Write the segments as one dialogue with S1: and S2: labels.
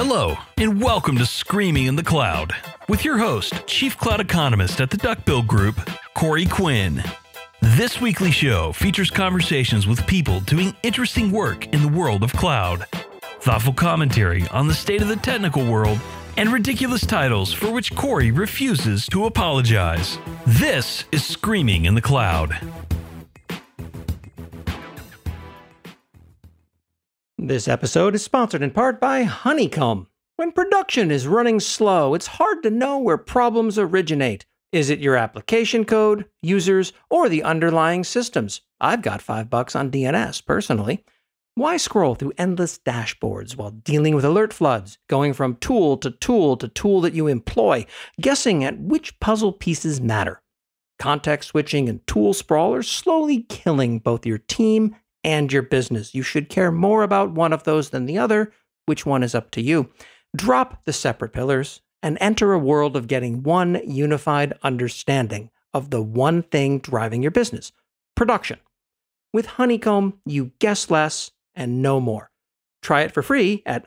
S1: Hello, and welcome to Screaming in the Cloud, with your host, Chief Cloud Economist at the Duckbill Group, Corey Quinn. This weekly show features conversations with people doing interesting work in the world of cloud, thoughtful commentary on the state of the technical world, and ridiculous titles for which Corey refuses to apologize. This is Screaming in the Cloud.
S2: This episode is sponsored in part by Honeycomb. When production is running slow, it's hard to know where problems originate. Is it your application code, users, or the underlying systems? I've got $5 on DNS, personally. Why scroll through endless dashboards while dealing with alert floods, going from tool to tool to tool that you employ, guessing at which puzzle pieces matter? Context switching and tool sprawl are slowly killing both your team and your business. You should care more about one of those than the other. Which one is up to you? Drop the separate pillars and enter a world of getting one unified understanding of the one thing driving your business: production. With Honeycomb, you guess less and know more. Try it for free at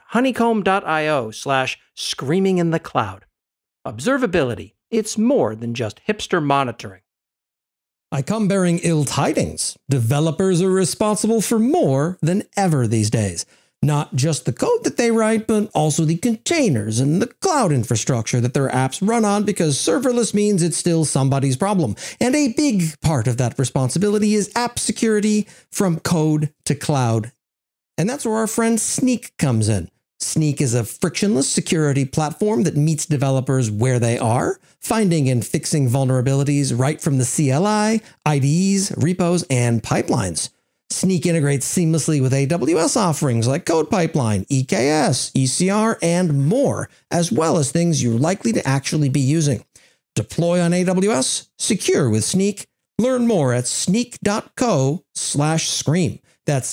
S2: honeycomb.io/screaminginthecloud. Observability. It's more than just hipster monitoring.
S3: I come bearing ill tidings. Developers are responsible for more than ever these days. Not just the code that they write, but also the containers and the cloud infrastructure that their apps run on, because serverless means it's still somebody's problem. And a big part of that responsibility is app security from code to cloud. And that's where our friend Snyk comes in. Snyk is a frictionless security platform that meets developers where they are, finding and fixing vulnerabilities right from the CLI, IDEs, repos, and pipelines. Snyk integrates seamlessly with AWS offerings like Code Pipeline, EKS, ECR, and more, as well as things you're likely to actually be using. Deploy on AWS, secure with Snyk. Learn more at snyk.co/scream. That's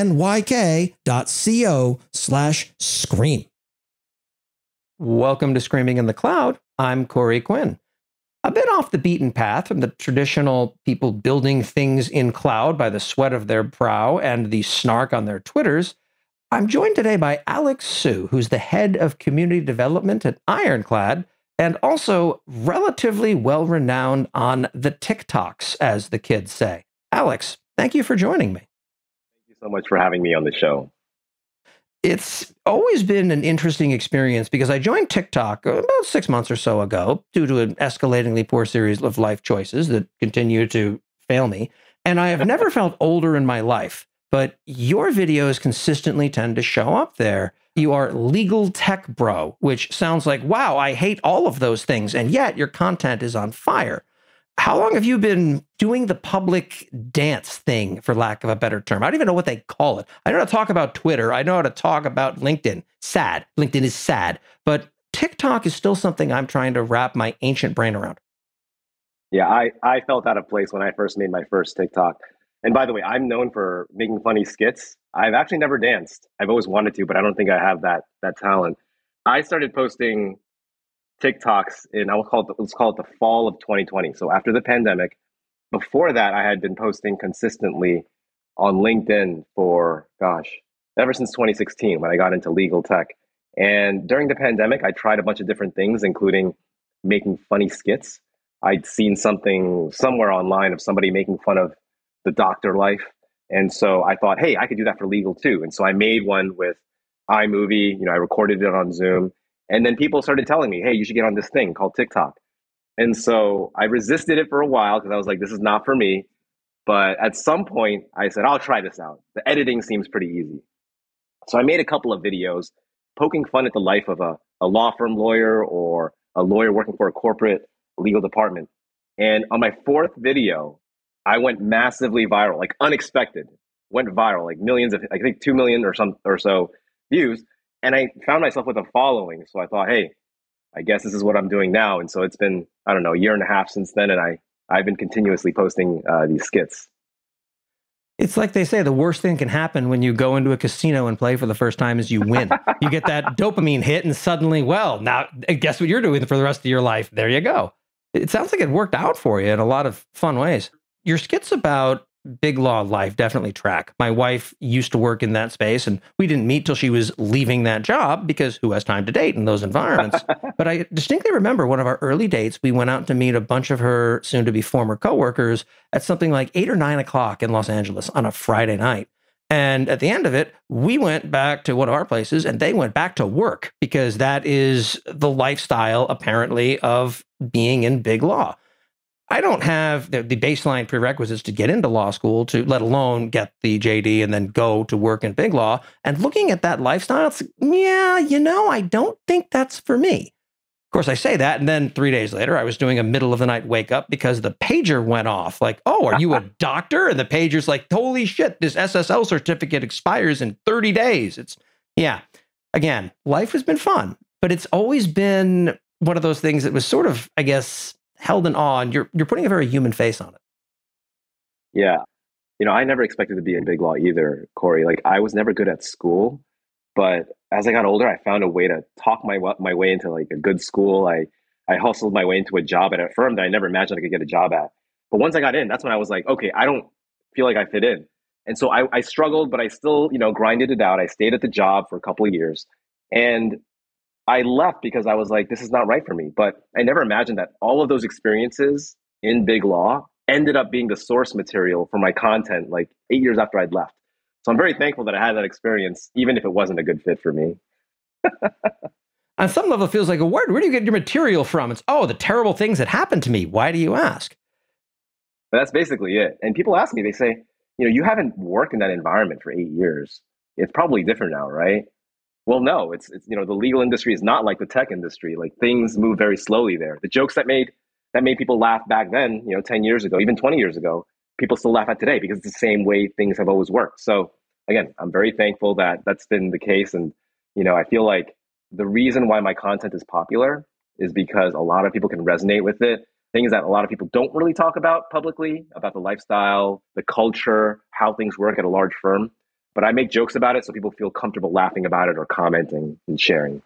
S3: SNYK.co/scream.
S2: Welcome to Screaming in the Cloud. I'm Corey Quinn. A bit off the beaten path from the traditional people building things in cloud by the sweat of their brow and the snark on their Twitters, I'm joined today by Alex Su, who's the head of community development at Ironclad, and also relatively well-renowned on the TikToks, as the kids say. Alex, thank you for joining me.
S4: So much for having me on the show.
S2: It's always been an interesting experience because I joined TikTok about 6 months or so ago due to an escalatingly poor series of life choices that continue to fail me. And I have never felt older in my life, but your videos consistently tend to show up there. You are legal tech bro, which sounds like, wow, I hate all of those things. And yet your content is on fire. How long have you been doing the public dance thing, for lack of a better term? I don't even know what they call it. I know how to talk about Twitter. I know how to talk about LinkedIn. Sad. LinkedIn is sad. But TikTok is still something I'm trying to wrap my ancient brain around.
S4: Yeah, I felt out of place when I first made my first TikTok. And by the way, I'm known for making funny skits. I've actually never danced. I've always wanted to, but I don't think I have that talent. I started posting TikToks in, let's call it the fall of 2020. So after the pandemic. Before that, I had been posting consistently on LinkedIn for, ever since 2016 when I got into legal tech. And during the pandemic, I tried a bunch of different things, including making funny skits. I'd seen something somewhere online of somebody making fun of the doctor life. And so I thought, hey, I could do that for legal too. And so I made one with iMovie, I recorded it on Zoom. And then people started telling me, hey, you should get on this thing called TikTok. And so I resisted it for a while because I was like, this is not for me. But at some point, I said, I'll try this out. The editing seems pretty easy. So I made a couple of videos poking fun at the life of a law firm lawyer or a lawyer working for a corporate legal department. And on my fourth video, I went massively viral, like unexpected. Went viral, like millions of, I think 2 million or so views. And I found myself with a following. So I thought, hey, I guess this is what I'm doing now. And so it's been, a year and a half since then. And I've been continuously posting these skits.
S2: It's like they say, the worst thing can happen when you go into a casino and play for the first time is you win. You get that dopamine hit and suddenly, well, now guess what you're doing for the rest of your life? There you go. It sounds like it worked out for you in a lot of fun ways. Your skits about big law life definitely track. My wife used to work in that space, and we didn't meet till she was leaving that job because who has time to date in those environments? But I distinctly remember one of our early dates, we went out to meet a bunch of her soon-to-be former coworkers at something like 8 or 9 o'clock in Los Angeles on a Friday night. And at the end of it, we went back to one of our places and they went back to work because that is the lifestyle, apparently, of being in big law. I don't have the baseline prerequisites to get into law school, to let alone get the JD and then go to work in big law. And looking at that lifestyle, it's, yeah, I don't think that's for me. Of course, I say that, and then 3 days later, I was doing a middle of the night wake up because the pager went off. Like, oh, are you a doctor? And the pager's like, holy shit, this SSL certificate expires in 30 days. Yeah. Again, life has been fun, but it's always been one of those things that was sort of, I guess, held in awe, and you're putting a very human face on it.
S4: Yeah. I never expected to be in big law either, Corey. Like, I was never good at school, but as I got older, I found a way to talk my way into like a good school. I hustled my way into a job at a firm that I never imagined I could get a job at. But once I got in, that's when I was like, okay, I don't feel like I fit in. And so I struggled, but I still, grinded it out. I stayed at the job for a couple of years, and I left because I was like, this is not right for me. But I never imagined that all of those experiences in big law ended up being the source material for my content like 8 years after I'd left. So I'm very thankful that I had that experience, even if it wasn't a good fit for me.
S2: On some level, it feels like a word. Where do you get your material from? It's, the terrible things that happened to me. Why do you ask?
S4: But that's basically it. And people ask me, they say, you haven't worked in that environment for 8 years. It's probably different now, right? Well, no, it's the legal industry is not like the tech industry. Like, things move very slowly there. The jokes that made people laugh back then, 10 years ago, even 20 years ago, people still laugh at today because it's the same way things have always worked. So again, I'm very thankful that that's been the case. And, I feel like the reason why my content is popular is because a lot of people can resonate with it. Things that a lot of people don't really talk about publicly, about the lifestyle, the culture, how things work at a large firm. But I make jokes about it so people feel comfortable laughing about it or commenting and sharing.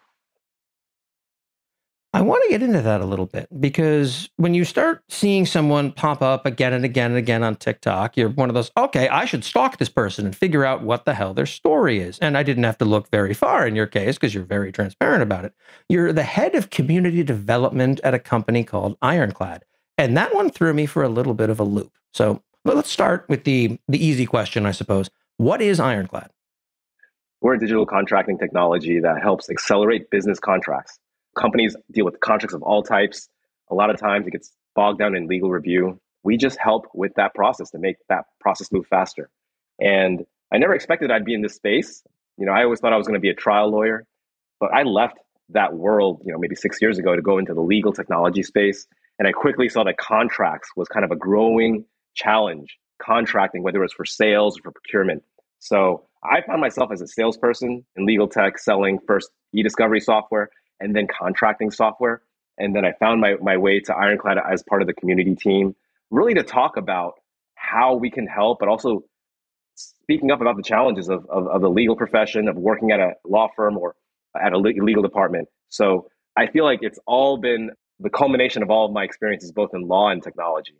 S2: I want to get into that a little bit because when you start seeing someone pop up again and again and again on TikTok, you're one of those, okay, I should stalk this person and figure out what the hell their story is. And I didn't have to look very far in your case because you're very transparent about it. You're the head of community development at a company called Ironclad. And that one threw me for a little bit of a loop. So let's start with the easy question, I suppose. What is Ironclad?
S4: We're a digital contracting technology that helps accelerate business contracts. Companies deal with contracts of all types. A lot of times it gets bogged down in legal review. We just help with that process to make that process move faster. And I never expected I'd be in this space. I always thought I was going to be a trial lawyer, but I left that world, maybe 6 years ago to go into the legal technology space. And I quickly saw that contracts was kind of a growing challenge, contracting, whether it was for sales or for procurement. So I found myself as a salesperson in legal tech selling first e-discovery software and then contracting software. And then I found my way to Ironclad as part of the community team, really to talk about how we can help, but also speaking up about the challenges of the legal profession, of working at a law firm or at a legal department. So I feel like it's all been the culmination of all of my experiences, both in law and technology.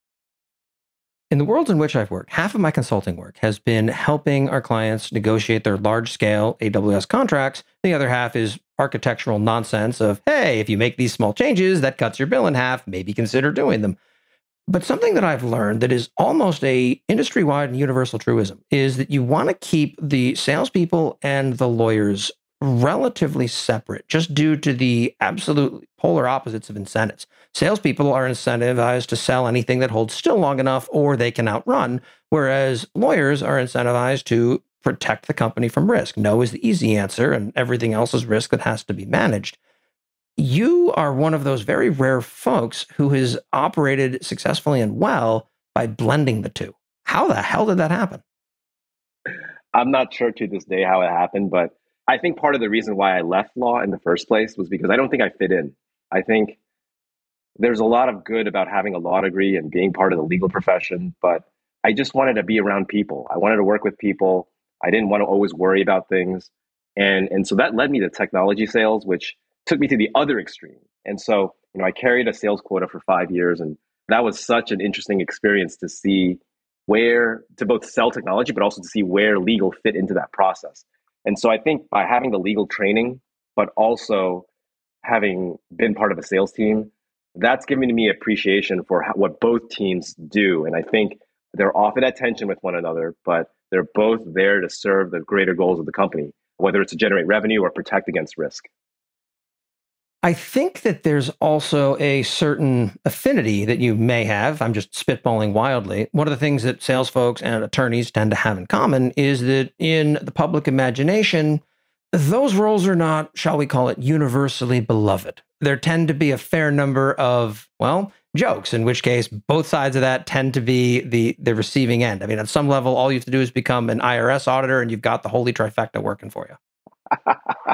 S2: In the worlds in which I've worked, half of my consulting work has been helping our clients negotiate their large-scale AWS contracts. The other half is architectural nonsense of, hey, if you make these small changes, that cuts your bill in half, maybe consider doing them. But something that I've learned that is almost a industry-wide and universal truism is that you want to keep the salespeople and the lawyers relatively separate, just due to the absolute polar opposites of incentives. Salespeople are incentivized to sell anything that holds still long enough or they can outrun, whereas lawyers are incentivized to protect the company from risk. No is the easy answer, and everything else is risk that has to be managed. You are one of those very rare folks who has operated successfully and well by blending the two. How the hell did that happen?
S4: I'm not sure to this day how it happened, but I think part of the reason why I left law in the first place was because I don't think I fit in. I think there's a lot of good about having a law degree and being part of the legal profession, but I just wanted to be around people. I wanted to work with people. I didn't want to always worry about things. And so that led me to technology sales, which took me to the other extreme. And so, I carried a sales quota for 5 years, and that was such an interesting experience to see where to both sell technology, but also to see where legal fit into that process. And so I think by having the legal training, but also having been part of a sales team, that's given me appreciation for what both teams do. And I think they're often at tension with one another, but they're both there to serve the greater goals of the company, whether it's to generate revenue or protect against risk.
S2: I think that there's also a certain affinity that you may have. I'm just spitballing wildly. One of the things that sales folks and attorneys tend to have in common is that in the public imagination, those roles are not, shall we call it, universally beloved. There tend to be a fair number of, well, jokes, in which case both sides of that tend to be the receiving end. I mean, at some level, all you have to do is become an IRS auditor and you've got the holy trifecta working for you.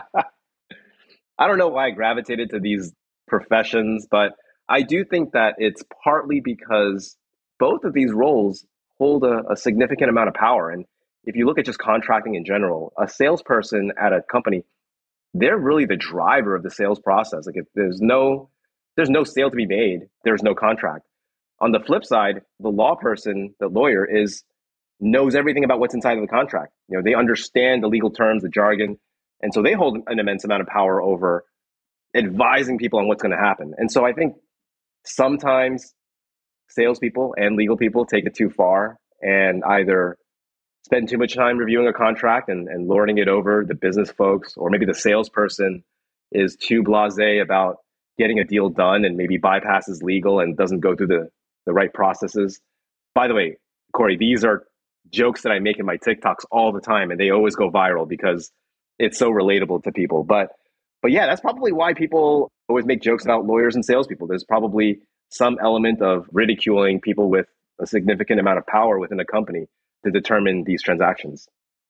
S4: I don't know why I gravitated to these professions, but I do think that it's partly because both of these roles hold a significant amount of power. And if you look at just contracting in general, a salesperson at a company, they're really the driver of the sales process. Like if there's no sale to be made, there's no contract. On the flip side, the law person, the lawyer, knows everything about what's inside of the contract. You know, they understand the legal terms, the jargon, and so they hold an immense amount of power over advising people on what's going to happen. And so I think sometimes salespeople and legal people take it too far and either spend too much time reviewing a contract and lording it over the business folks, or maybe the salesperson is too blasé about getting a deal done and maybe bypasses legal and doesn't go through the right processes. By the way, Corey, these are jokes that I make in my TikToks all the time, and they always go viral because it's so relatable to people. But yeah, that's probably why people always make jokes about lawyers and salespeople. There's probably some element of ridiculing people with a significant amount of power within a company to determine these transactions.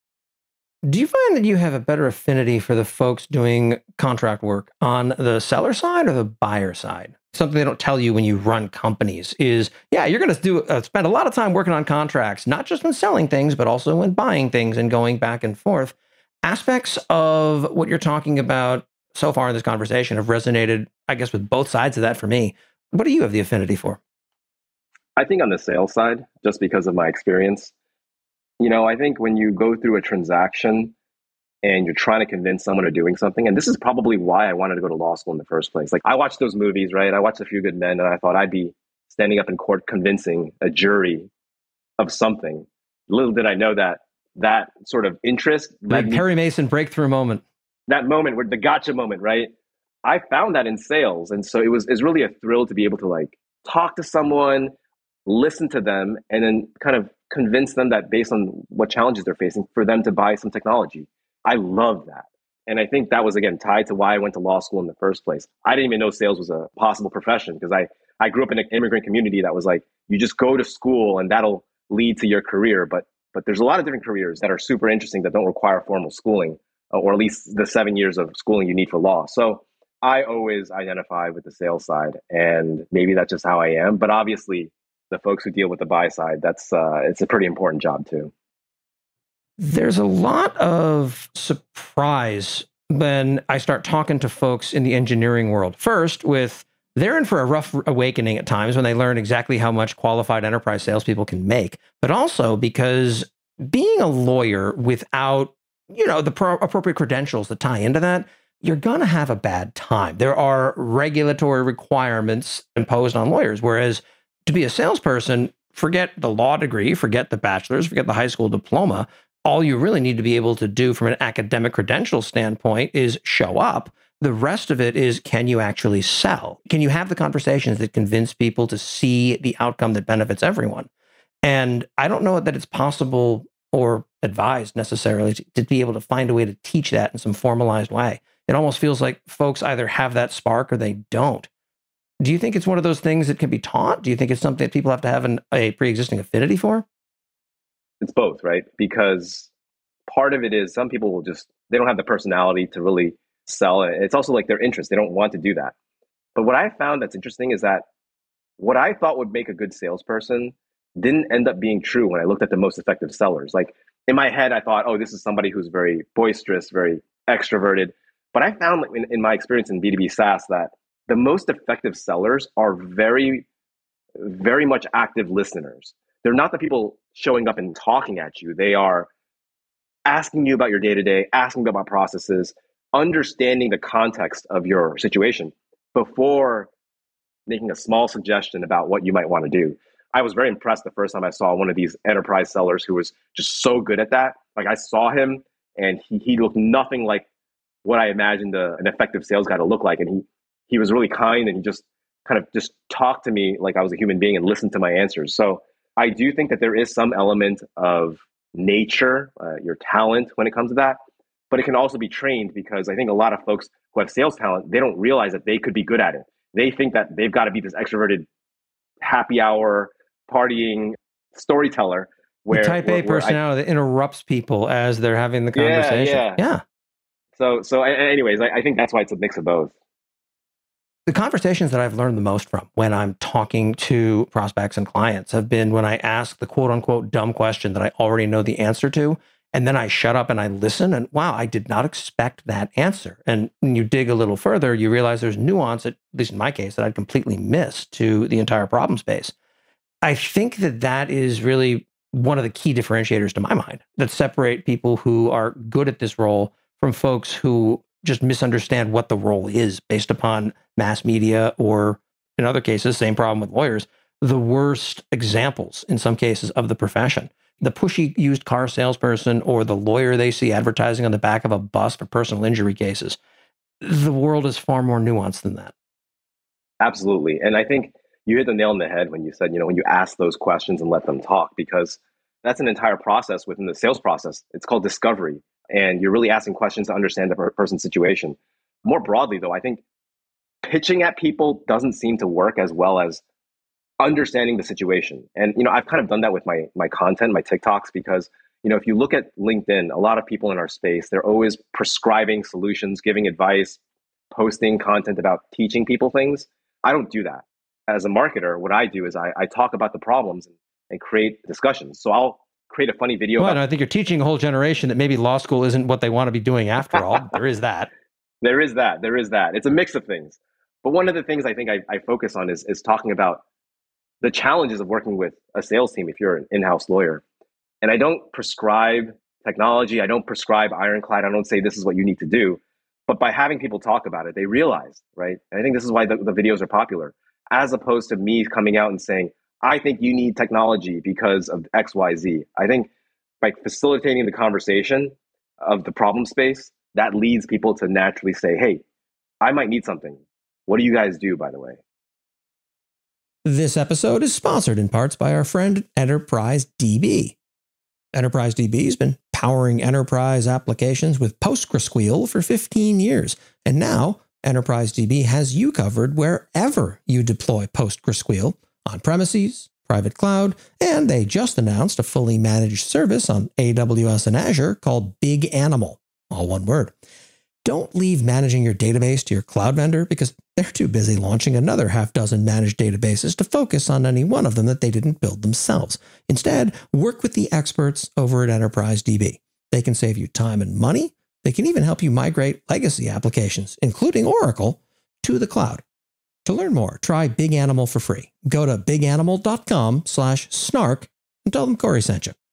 S2: Do you find that you have a better affinity for the folks doing contract work on the seller side or the buyer side? Something they don't tell you when you run companies is, yeah, you're going to spend a lot of time working on contracts, not just when selling things, but also when buying things and going back and forth. Aspects of what you're talking about so far in this conversation have resonated, I guess, with both sides of that for me. What do you have the affinity for?
S4: I think on the sales side, just because of my experience, I think when you go through a transaction and you're trying to convince someone of doing something, and this is probably why I wanted to go to law school in the first place. Like I watched those movies, right? I watched A Few Good Men, and I thought I'd be standing up in court convincing a jury of something. Little did I know that sort of interest,
S2: like Perry Mason breakthrough moment,
S4: that moment where the gotcha moment, right? I found that in sales. And so it's really a thrill to be able to like talk to someone, listen to them, and then kind of convince them that based on what challenges they're facing, for them to buy some technology. I love that. And I think that was, again, tied to why I went to law school in the first place. I didn't even know sales was a possible profession because I grew up in an immigrant community that was like, you just go to school and that'll lead to your career. But there's a lot of different careers that are super interesting that don't require formal schooling, or at least the 7 years of schooling you need for law. So I always identify with the sales side, and maybe that's just how I am. But obviously, the folks who deal with the buy side, it's a pretty important job too.
S2: There's a lot of surprise when I start talking to folks in the engineering world. First, they're in for a rough awakening at times when they learn exactly how much qualified enterprise salespeople can make, but also because being a lawyer without, the appropriate credentials that tie into that, you're going to have a bad time. There are regulatory requirements imposed on lawyers, whereas to be a salesperson, forget the law degree, forget the bachelor's, forget the high school diploma. All you really need to be able to do from an academic credential standpoint is show up. The rest of it is, can you actually sell? Can you have the conversations that convince people to see the outcome that benefits everyone? And I don't know that it's possible or advised necessarily to be able to find a way to teach that in some formalized way. It almost feels like folks either have that spark or they don't. Do you think it's one of those things that can be taught? Do you think it's something that people have to have a pre-existing affinity for?
S4: It's both, right? Because part of it is some people they don't have the personality to really sell it. It's also like their interest. They don't want to do that. But what I found that's interesting is that what I thought would make a good salesperson didn't end up being true when I looked at the most effective sellers. Like in my head, I thought, oh, this is somebody who's very boisterous, very extroverted. But I found in my experience in B2B SaaS that the most effective sellers are very, very much active listeners. they're not the people showing up and talking at you. They are asking you about your day-to-day, asking about processes, understanding the context of your situation before making a small suggestion about what you might want to do. I was very impressed the first time I saw one of these enterprise sellers who was just so good at that. Like, I saw him and he looked nothing like what I imagined an effective sales guy to look like. And he was really kind, and he just kind of just talked to me like I was a human being and listened to my answers. So I do think that there is some element of nature, your talent when it comes to that, but it can also be trained, because I think a lot of folks who have sales talent, they don't realize that they could be good at it. They think that they've got to be this extroverted, happy hour, partying storyteller.
S2: The type A personality that interrupts people as they're having the conversation. Yeah.
S4: So anyways, I think that's why it's a mix of both.
S2: The conversations that I've learned the most from when I'm talking to prospects and clients have been when I ask the quote unquote dumb question that I already know the answer to, and then I shut up and I listen, and wow, I did not expect that answer. And when you dig a little further, you realize there's nuance, at least in my case, that I'd completely missed to the entire problem space. I think that is really one of the key differentiators to my mind that separate people who are good at this role from folks who just misunderstand what the role is based upon mass media, or in other cases, same problem with lawyers, the worst examples in some cases of the profession. The pushy used car salesperson or the lawyer they see advertising on the back of a bus for personal injury cases. The world is far more nuanced than that.
S4: Absolutely. And I think you hit the nail on the head when you said, when you ask those questions and let them talk, because that's an entire process within the sales process. It's called discovery. And you're really asking questions to understand the person's situation. More broadly, though, I think pitching at people doesn't seem to work as well as understanding the situation. And, I've kind of done that with my content, my TikToks, because, if you look at LinkedIn, a lot of people in our space, they're always prescribing solutions, giving advice, posting content about teaching people things. I don't do that. As a marketer, what I do is I talk about the problems and create discussions. So I'll create a funny video.
S2: Well, I think you're teaching a whole generation that maybe law school isn't what they want to be doing after all. There is that.
S4: There is that. It's a mix of things. But one of the things I think I focus on is talking about the challenges of working with a sales team if you're an in-house lawyer. And I don't prescribe technology. I don't prescribe ironclad. I don't say this is what you need to do. But by having people talk about it, they realize, right? And I think this is why the videos are popular, as opposed to me coming out and saying, I think you need technology because of X, Y, Z. I think by facilitating the conversation of the problem space, that leads people to naturally say, hey, I might need something. What do you guys do, by the way?
S3: This episode is sponsored in parts by our friend Enterprise DB. Enterprise DB has been powering enterprise applications with PostgreSQL for 15 years. And now Enterprise DB has you covered wherever you deploy PostgreSQL, on premises, private cloud, and they just announced a fully managed service on AWS and Azure called Big Animal, all one word. Don't leave managing your database to your cloud vendor because they're too busy launching another half dozen managed databases to focus on any one of them that they didn't build themselves. Instead, work with the experts over at Enterprise DB. They can save you time and money. They can even help you migrate legacy applications, including Oracle, to the cloud. To learn more, try Big Animal for free. Go to biganimal.com/snark and tell them Corey sent you.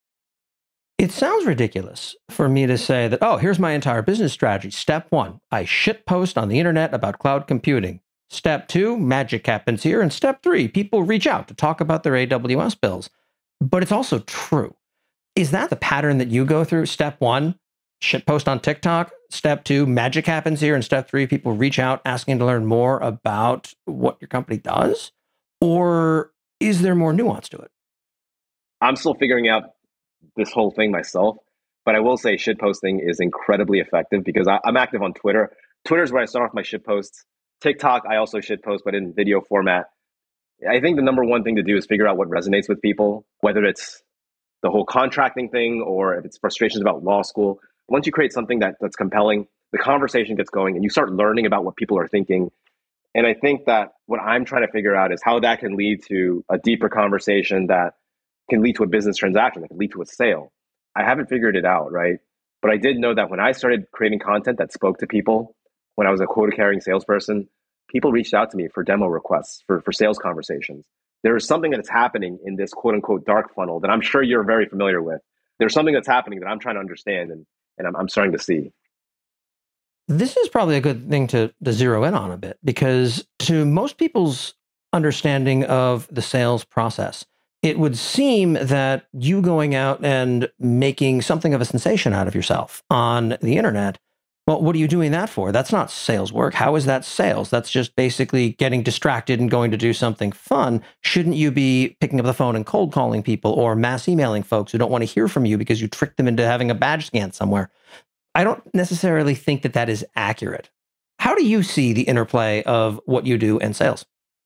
S2: It sounds ridiculous for me to say that, oh, here's my entire business strategy. Step 1, I shitpost on the internet about cloud computing. Step 2, magic happens here. And step 3, people reach out to talk about their AWS bills. But it's also true. Is that the pattern that you go through? Step 1, shitpost on TikTok. Step 2, magic happens here. And step 3, people reach out asking to learn more about what your company does? Or is there more nuance to it?
S4: I'm still figuring out this whole thing myself, but I will say shitposting is incredibly effective because I'm active on Twitter. Twitter is where I start off my shitposts. TikTok, I also shitpost, but in video format. I think the number one thing to do is figure out what resonates with people, whether it's the whole contracting thing or if it's frustrations about law school. Once you create something that's compelling, the conversation gets going and you start learning about what people are thinking. And I think that what I'm trying to figure out is how that can lead to a deeper conversation that can lead to a business transaction, that can lead to a sale. I haven't figured it out, right? But I did know that when I started creating content that spoke to people, when I was a quota-carrying salesperson, people reached out to me for demo requests, for sales conversations. there is something that's happening in this quote unquote dark funnel that I'm sure you're very familiar with. There's something that's happening that I'm trying to understand, and I'm starting to see.
S2: This is probably a good thing to zero in on a bit, because to most people's understanding of the sales process, it would seem that you going out and making something of a sensation out of yourself on the internet, well, what are you doing that for? That's not sales work. How is that sales? That's just basically getting distracted and going to do something fun. Shouldn't you be picking up the phone and cold calling people or mass emailing folks who don't want to hear from you because you tricked them into having a badge scan somewhere? I don't necessarily think that that is accurate. How do you see the interplay of what you do and sales?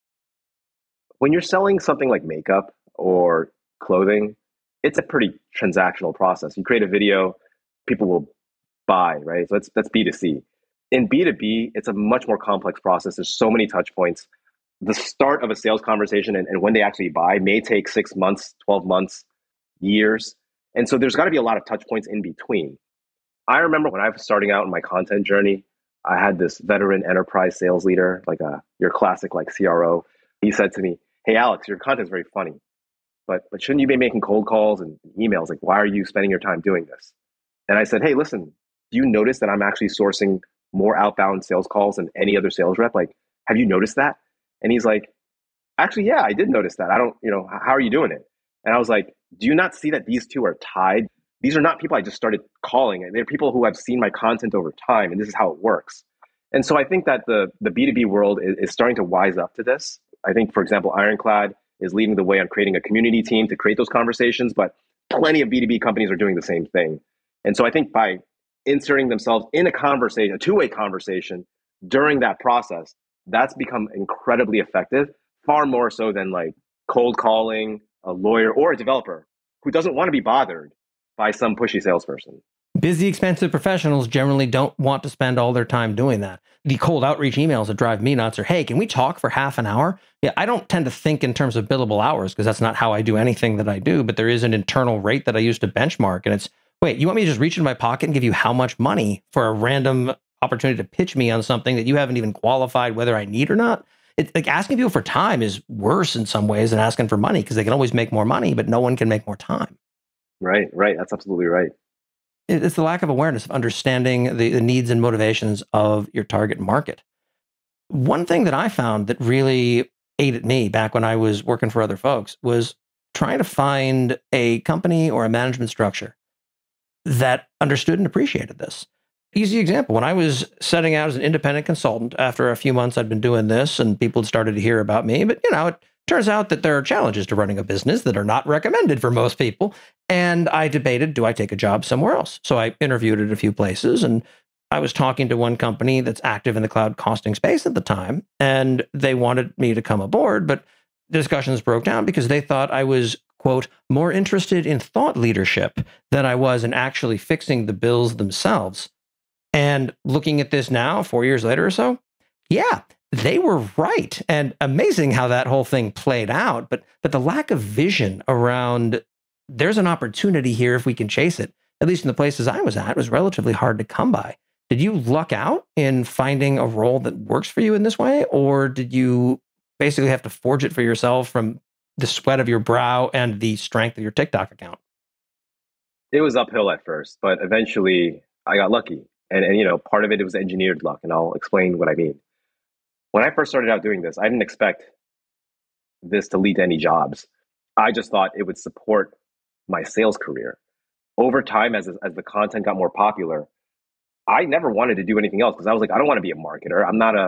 S4: When you're selling something like makeup or clothing, it's a pretty transactional process. You create a video, people will buy, right? So that's B2C. In B2B, it's a much more complex process. There's so many touch points. The start of a sales conversation and when they actually buy may take 6 months, 12 months, years. And so there's got to be a lot of touch points in between. I remember when I was starting out in my content journey, I had this veteran enterprise sales leader, like your classic like CRO. He said to me, "Hey, Alex, your content's very funny, but shouldn't you be making cold calls and emails? Like, why are you spending your time doing this?" And I said, "Hey, listen, do you notice that I'm actually sourcing more outbound sales calls than any other sales rep? Like, have you noticed that?" And he's like, "Actually, yeah, I did notice that. I don't, how are you doing it?" And I was like, "Do you not see that these two are tied? These are not people I just started calling. They're people who have seen my content over time, and this is how it works." And so I think that the B2B world is starting to wise up to this. I think, for example, Ironclad is leading the way on creating a community team to create those conversations, but plenty of B2B companies are doing the same thing. And so I think by inserting themselves in a conversation, a two-way conversation during that process, that's become incredibly effective, far more so than like cold calling a lawyer or a developer who doesn't want to be bothered by some pushy salesperson.
S2: Busy, expensive professionals generally don't want to spend all their time doing that. The cold outreach emails that drive me nuts are, "Hey, can we talk for half an hour?" Yeah, I don't tend to think in terms of billable hours because that's not how I do anything that I do, but there is an internal rate that I use to benchmark. And it's, wait, you want me to just reach in my pocket and give you how much money for a random opportunity to pitch me on something that you haven't even qualified whether I need or not? It's like asking people for time is worse in some ways than asking for money because they can always make more money, but no one can make more time.
S4: Right. That's absolutely right.
S2: It's the lack of awareness of understanding the needs and motivations of your target market. One thing that I found that really aided me back when I was working for other folks was trying to find a company or a management structure that understood and appreciated this. Easy example, when I was setting out as an independent consultant, after a few months I'd been doing this and people had started to hear about me, but it turns out that there are challenges to running a business that are not recommended for most people. And I debated, do I take a job somewhere else? So I interviewed at a few places, and I was talking to one company that's active in the cloud costing space at the time, and they wanted me to come aboard, but discussions broke down because they thought I was, quote, more interested in thought leadership than I was in actually fixing the bills themselves. And looking at this now, 4 years later or so, yeah, they were right. And amazing how that whole thing played out. But the lack of vision around there's an opportunity here if we can chase it, at least in the places I was at, was relatively hard to come by. Did you luck out in finding a role that works for you in this way? Or did you basically have to forge it for yourself from the sweat of your brow and the strength of your TikTok account?
S4: It was uphill at first, but eventually I got lucky. And part of it was engineered luck, and I'll explain what I mean. When I first started out doing this, I didn't expect this to lead to any jobs. I just thought it would support my sales career. Over time, as the content got more popular, I never wanted to do anything else because I was like, I don't want to be a marketer.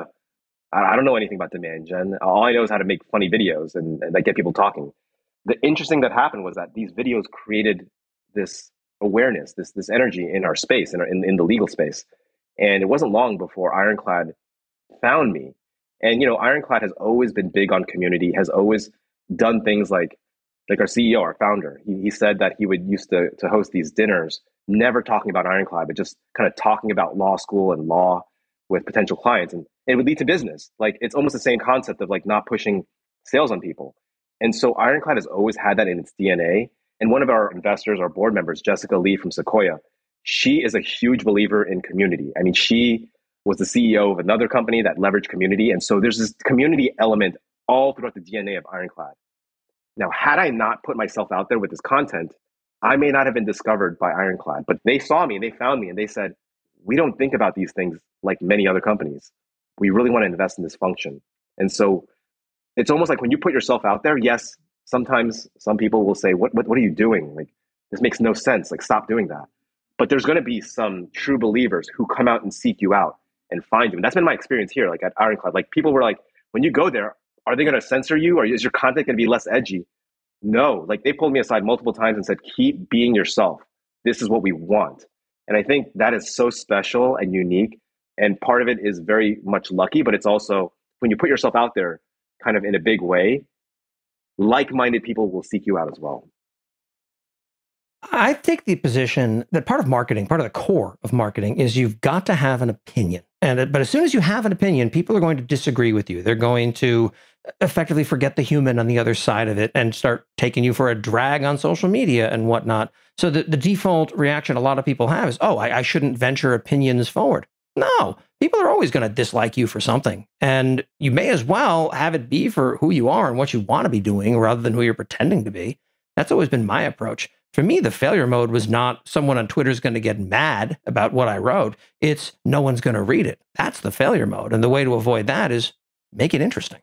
S4: I don't know anything about demand gen. All I know is how to make funny videos and like get people talking. The interesting that happened was that these videos created this awareness, this energy in our space, in the legal space. And it wasn't long before Ironclad found me. And Ironclad has always been big on community, has always done things like our CEO, our founder. He said that he would used to host these dinners, never talking about Ironclad, but just kind of talking about law school and law with potential clients. And it would lead to business. Like it's almost the same concept of like not pushing sales on people. And so Ironclad has always had that in its DNA. And one of our investors, our board members, Jessica Lee from Sequoia, she is a huge believer in community. I mean, she was the CEO of another company that leveraged community. And so there's this community element all throughout the DNA of Ironclad. Now, had I not put myself out there with this content, I may not have been discovered by Ironclad, but they saw me and they found me and they said, we don't think about these things like many other companies. We really want to invest in this function. And so it's almost like when you put yourself out there, yes, sometimes some people will say, what are you doing? Like, this makes no sense. Like, stop doing that. But there's going to be some true believers who come out and seek you out and find you. And that's been my experience here, like at Ironclad. Like, people were like, when you go there, are they going to censor you? Or is your content going to be less edgy? No, like they pulled me aside multiple times and said, keep being yourself. This is what we want. And I think that is so special and unique. And part of it is very much lucky, but it's also when you put yourself out there kind of in a big way, like-minded people will seek you out as well.
S2: I take the position that part of marketing, part of the core of marketing is you've got to have an opinion. But as soon as you have an opinion, people are going to disagree with you. They're going to effectively forget the human on the other side of it and start taking you for a drag on social media and whatnot. So the default reaction a lot of people have is, oh, I shouldn't venture opinions forward. No, people are always going to dislike you for something. And you may as well have it be for who you are and what you want to be doing rather than who you're pretending to be. That's always been my approach. For me, the failure mode was not someone on Twitter is going to get mad about what I wrote. It's no one's going to read it. That's the failure mode. And the way to avoid that is make it interesting.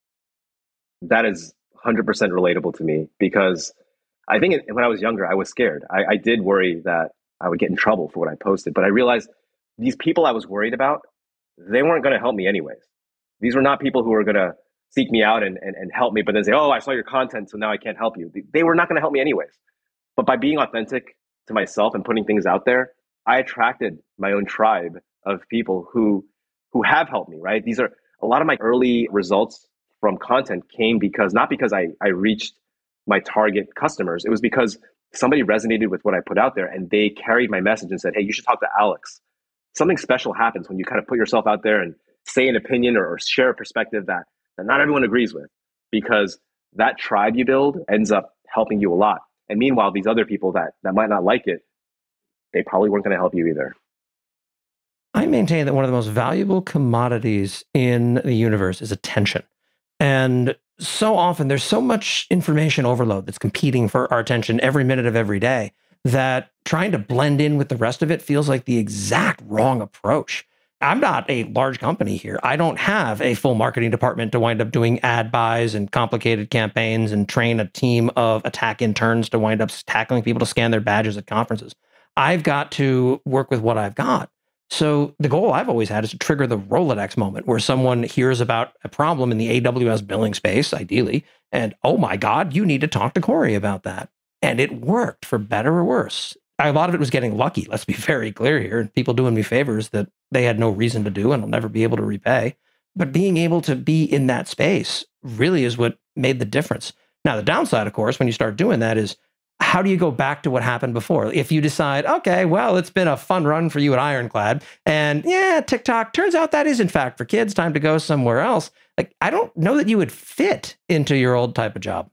S4: That is 100% relatable to me because I think when I was younger, I was scared. I did worry that I would get in trouble for what I posted, but I realized these people I was worried about, they weren't going to help me anyways. These were not people who were going to seek me out and help me, but then say, oh, I saw your content, so now I can't help you. They were not going to help me anyways. But by being authentic to myself and putting things out there, I attracted my own tribe of people who have helped me, right? These are a lot of my early results from content came not because I reached my target customers. It was because somebody resonated with what I put out there and they carried my message and said, hey, you should talk to Alex. Something special happens when you kind of put yourself out there and say an opinion or share a perspective that not everyone agrees with, because that tribe you build ends up helping you a lot. And meanwhile, these other people that might not like it, they probably weren't going to help you either.
S2: I maintain that one of the most valuable commodities in the universe is attention. And so often there's so much information overload that's competing for our attention every minute of every day that trying to blend in with the rest of it feels like the exact wrong approach. I'm not a large company here. I don't have a full marketing department to wind up doing ad buys and complicated campaigns and train a team of attack interns to wind up tackling people to scan their badges at conferences. I've got to work with what I've got. So the goal I've always had is to trigger the Rolodex moment where someone hears about a problem in the AWS billing space, ideally, and oh my God, you need to talk to Corey about that. And it worked for better or worse. A lot of it was getting lucky. Let's be very clear here. And people doing me favors that they had no reason to do and I'll never be able to repay. But being able to be in that space really is what made the difference. Now, the downside, of course, when you start doing that is how do you go back to what happened before? If you decide, okay, well, it's been a fun run for you at Ironclad and yeah, TikTok, turns out that is in fact for kids, time to go somewhere else. Like, I don't know that you would fit into your old type of job.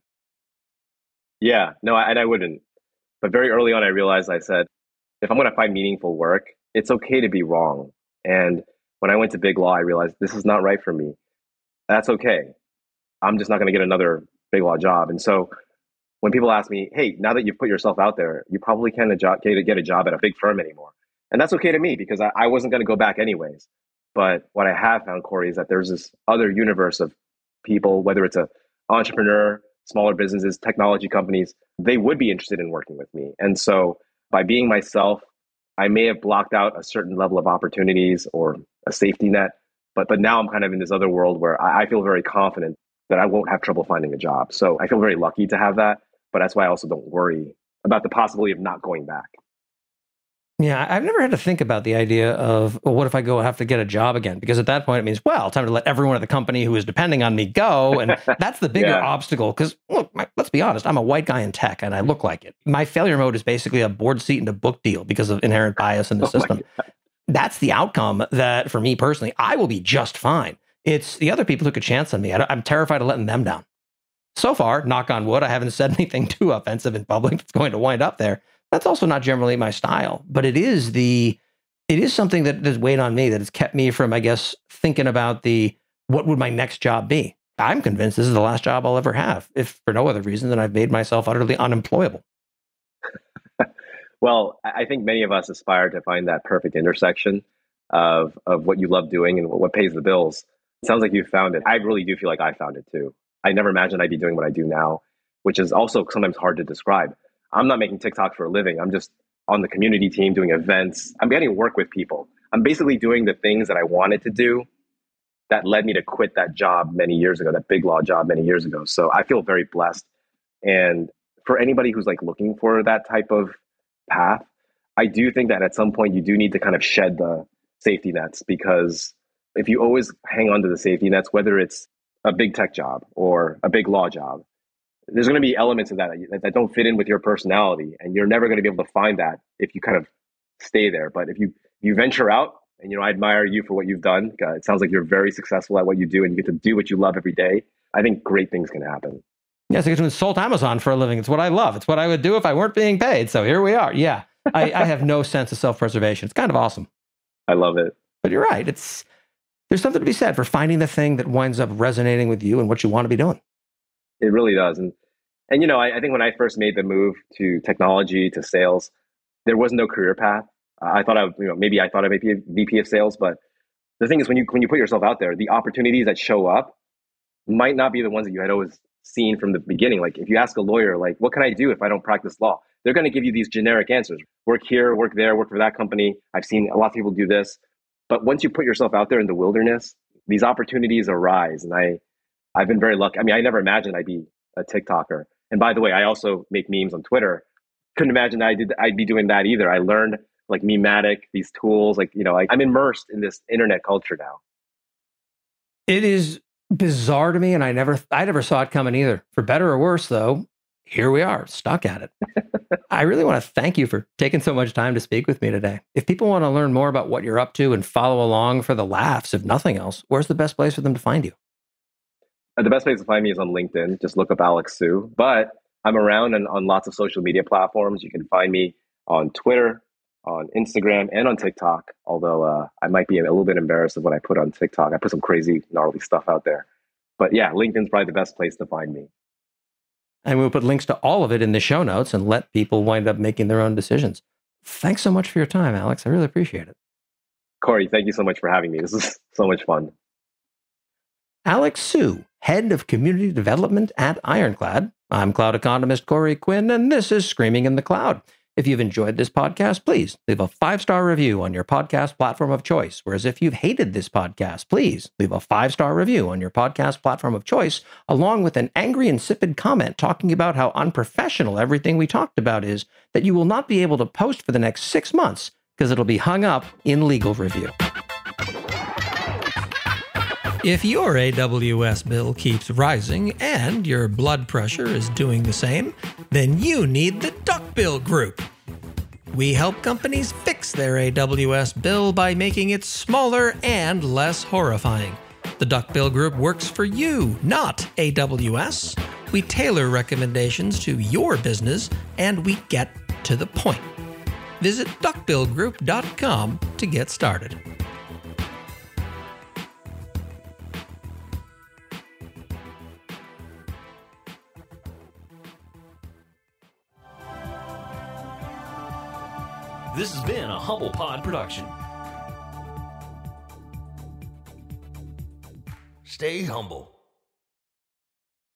S4: Yeah, no, and I wouldn't. But very early on, I realized, I said, if I'm going to find meaningful work, it's okay to be wrong. And when I went to Big Law, I realized this is not right for me. That's okay. I'm just not going to get another Big Law job. And so when people ask me, hey, now that you've put yourself out there, you probably can't get a job at a big firm anymore. And that's okay to me because I wasn't going to go back anyways. But what I have found, Corey, is that there's this other universe of people, whether it's an entrepreneur, smaller businesses, technology companies, they would be interested in working with me. And so by being myself, I may have blocked out a certain level of opportunities or a safety net, but now I'm kind of in this other world where I feel very confident that I won't have trouble finding a job. So I feel very lucky to have that, but that's why I also don't worry about the possibility of not going back.
S2: Yeah, I've never had to think about the idea of, well, what if I have to get a job again? Because at that point, it means, well, time to let everyone at the company who is depending on me go. And that's the bigger obstacle. Because, look, let's be honest, I'm a white guy in tech and I look like it. My failure mode is basically a board seat and a book deal because of inherent bias in the system. That's the outcome that, for me personally, I will be just fine. It's the other people who could chance on me. I'm terrified of letting them down. So far, knock on wood, I haven't said anything too offensive in public that's going to wind up there. That's also not generally my style, but it is something that has weighed on me, that has kept me from, I guess, thinking about what would my next job be?
S3: I'm convinced this is the last job I'll ever have, if for no other reason than I've made myself utterly unemployable.
S4: Well, I think many of us aspire to find that perfect intersection of what you love doing and what pays the bills. It sounds like you found it. I really do feel like I found it too. I never imagined I'd be doing what I do now, which is also sometimes hard to describe. I'm not making TikTok for a living. I'm just on the community team doing events. I'm getting to work with people. I'm basically doing the things that I wanted to do that led me to quit that job many years ago, that big law job many years ago. So I feel very blessed. And for anybody who's like looking for that type of path, I do think that at some point you do need to kind of shed the safety nets, because if you always hang on to the safety nets, whether it's a big tech job or a big law job, there's going to be elements of that don't fit in with your personality, and you're never going to be able to find that if you kind of stay there. But if you venture out, and I admire you for what you've done. It sounds like you're very successful at what you do, and you get to do what you love every day. I think great things can happen.
S3: Yes, I get to insult Amazon for a living. It's what I love. It's what I would do if I weren't being paid. So here we are. Yeah, I have no sense of self-preservation. It's kind of awesome.
S4: I love it.
S3: But you're right. There's something to be said for finding the thing that winds up resonating with you and what you want to be doing.
S4: It really does. And I think when I first made the move to technology, to sales, there was no career path. I thought I'd be a VP of sales, but the thing is, when you put yourself out there, the opportunities that show up might not be the ones that you had always seen from the beginning. Like if you ask a lawyer, like, what can I do if I don't practice law? They're going to give you these generic answers. Work here, work there, work for that company. I've seen a lot of people do this. But once you put yourself out there in the wilderness, these opportunities arise. And I've been very lucky. I mean, I never imagined I'd be a TikToker. And by the way, I also make memes on Twitter. Couldn't imagine I'd be doing that either. I learned like Mematic, these tools, I'm immersed in this internet culture now.
S3: It is bizarre to me, and I never saw it coming either. For better or worse, though, here we are, stuck at it. I really want to thank you for taking so much time to speak with me today. If people want to learn more about what you're up to and follow along for the laughs, if nothing else, where's the best place for them to find you?
S4: The best place to find me is on LinkedIn. Just look up Alex Su. But I'm around on lots of social media platforms. You can find me on Twitter, on Instagram, and on TikTok. Although I might be a little bit embarrassed of what I put on TikTok. I put some crazy, gnarly stuff out there. But yeah, LinkedIn's probably the best place to find me.
S3: And we'll put links to all of it in the show notes and let people wind up making their own decisions. Thanks so much for your time, Alex. I really appreciate it.
S4: Corey, thank you so much for having me. This is so much fun.
S3: Alex Su, Head of Community Development at Ironclad. I'm cloud economist Corey Quinn, and this is Screaming in the Cloud. If you've enjoyed this podcast, please leave a 5-star review on your podcast platform of choice. Whereas if you've hated this podcast, please leave a 5-star review on your podcast platform of choice, along with an angry, insipid comment talking about how unprofessional everything we talked about is, that you will not be able to post for the next 6 months because it'll be hung up in legal review. If your AWS bill keeps rising and your blood pressure is doing the same, then you need the Duckbill Group. We help companies fix their AWS bill by making it smaller and less horrifying. The Duckbill Group works for you, not AWS. We tailor recommendations to your business, and we get to the point. Visit duckbillgroup.com to get started.
S1: This has been a Humble Pod production. Stay humble.